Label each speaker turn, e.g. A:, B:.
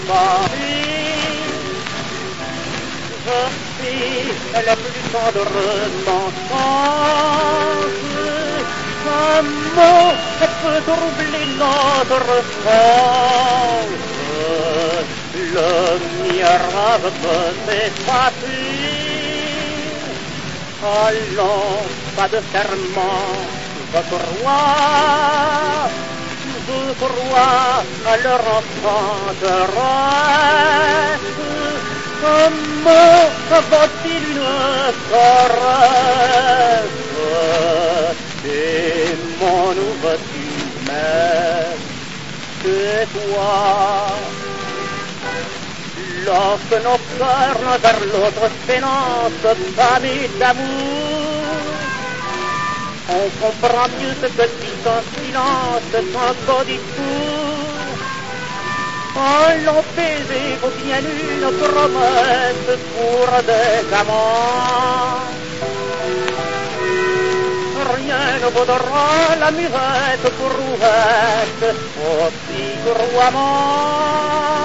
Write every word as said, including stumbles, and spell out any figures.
A: Paris. Je suis la plus tendreuse enfance. Un mot peut troubler notre France. Le mirage peut s'effacer. Allons, pas de serment, je crois, je crois à leur enchanteresse. Comment vaut-il une caresse? Et mon veux-tu même, c'est toi. Lorsque nos cœurs l'un vers l'autre s'élancent, famille d'amour, on comprend mieux ce que dit un silence sans beau discours. Allons baiser au bien une promesse pour des amants. Rien ne vaudra la murette pour rouette, aussi couramment.